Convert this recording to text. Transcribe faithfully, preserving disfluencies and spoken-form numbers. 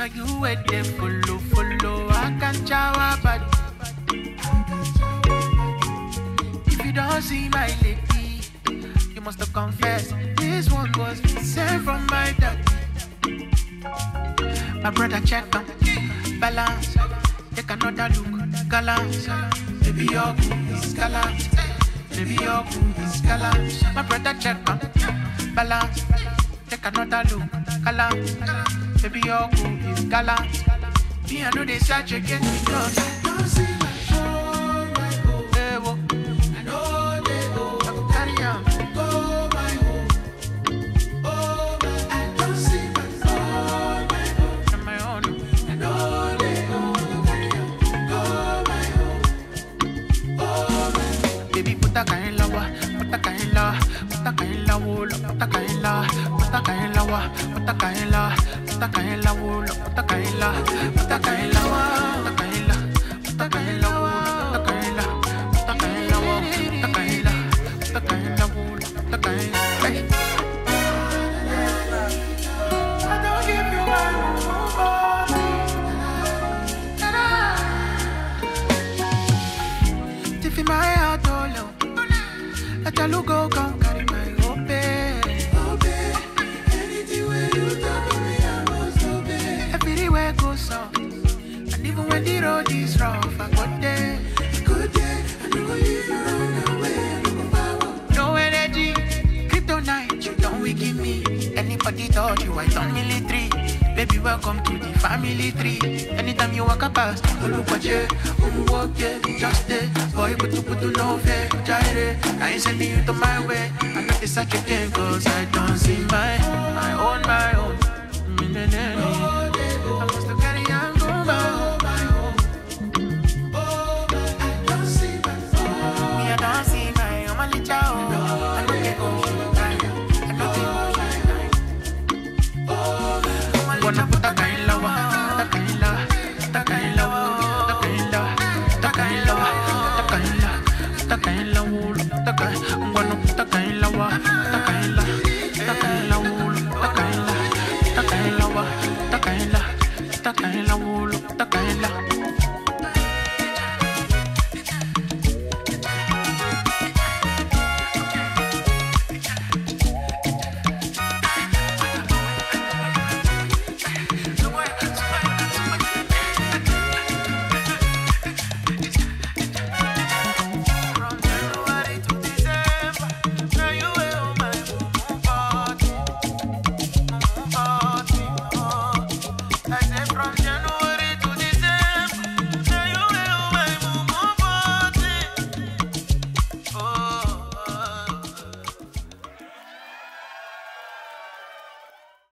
you wait there, follow, follow. I can't shower, but if you don't see my lady, you must have confessed. This one was sent from my dad. My brother check on balance. Take another look, gallant. Baby, your good is gallant. Baby, your good is gallant. My brother check on balance. Take another look, gallant. Baby, your good is gallant. Me, I know they search again because I don't see my phone, my home. Hey, whoa. I know they go. I go carry on. Go, my home. Oh, I don't see my phone, my home. On my own. I know they go. I go carry on. Go, my home. Oh, my home. Baby, put that kind of love. Put that kind of love. Put that kind of love. Put that kind of love. Put that kind of love. Put that kind of love. Put that kind of love. Put that kind of love. Put that kind of love. Put that kind of love. Put that kind of love. Put that kind of love. Put that kind of love. Put that kind of love. Put that kind of love. I don't give you my love. Tiffy my heart all low. Let your look go come carry my hope. Anything where you talk to me, I must obey. Everywhere goes soft. And even when the road is rough, I got there. I got there. I know you run away. I know power. No energy. Kryptonite, you don't weaken me. Anybody thought you, I done military. Baby, welcome to the family tree. Anytime you walk past, you look at you. You walk there, just there. Boy, but you put no fair. I ain't sending you to my way. I know this such a game, cause I don't see